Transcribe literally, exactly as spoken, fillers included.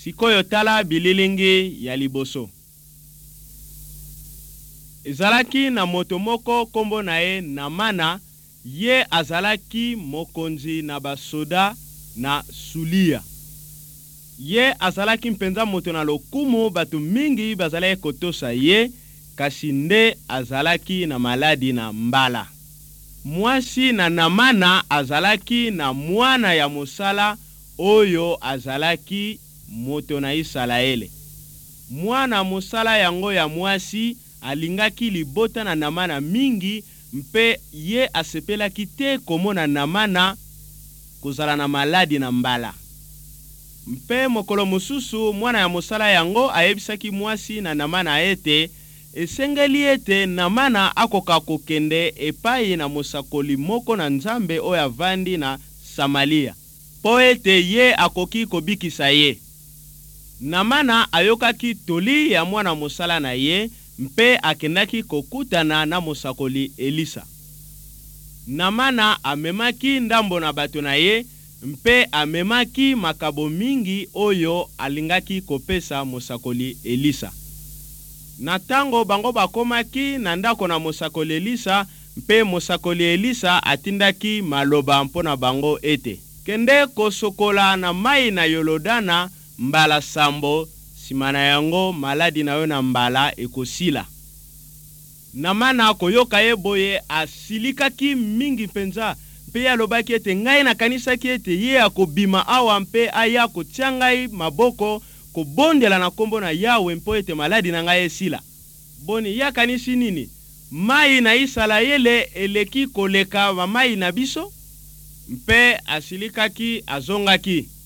Sikoyo tala bililingi ya liboso. Ezalaki na moto moko kombo na ye Namana, ye azalaki mokonzi na basoda na Sulia. Ye azalaki mpenza moto na lokumu, batu mingi bazalaki kotosa ye, kasi nde azalaki na maladi na mbala. Mwasi na Namana azalaki na mwana ya mosala oyo azalaki moto na Isalaele. Mwana mosala yango ya mwasi alingaki libota na Namana mingi, mpe ye asepelaki te komona Namana kozala na maladi na mbala. Mpe mokolo mosusu mwana ya mosala yango ayebisaki mwasi na Namana ete esengeli ete Namana akoka kokende epai na mosakoli moko na Nzambe oyo avandi na Samalia, po ete ye akoki kobikisa ye. Namana ayokaki toli ya mwana mosala na ye, mpe akendaki kokutana na mosakoli Elisa. Namana amemaki ndambo na bato na ye, mpe amemaki makabo mingi oyo alingaki kopesa mosakoli Elisa. Na tango bango bakomaki na ndako na mosakoli Elisa, mpe mosakoli Elisa atindaki maloba mpona bango ete kende kosokola na mai na Yolodana mbala sambo, simana yango maladi na yo na mbala ekosila. Namana koyoka ye boye asilikaki mingi penza, mpe alobaki ete ngai nakanisaki ete ye akobima awa mpe aya kotia ngai maboko kobondela na kombo na Yawe mpo ete maladi na ngai esila. Boni ya kanisi nini? Mai na Isalaele eleki koleka wa mai na biso? Mpe asilikaki azongaki.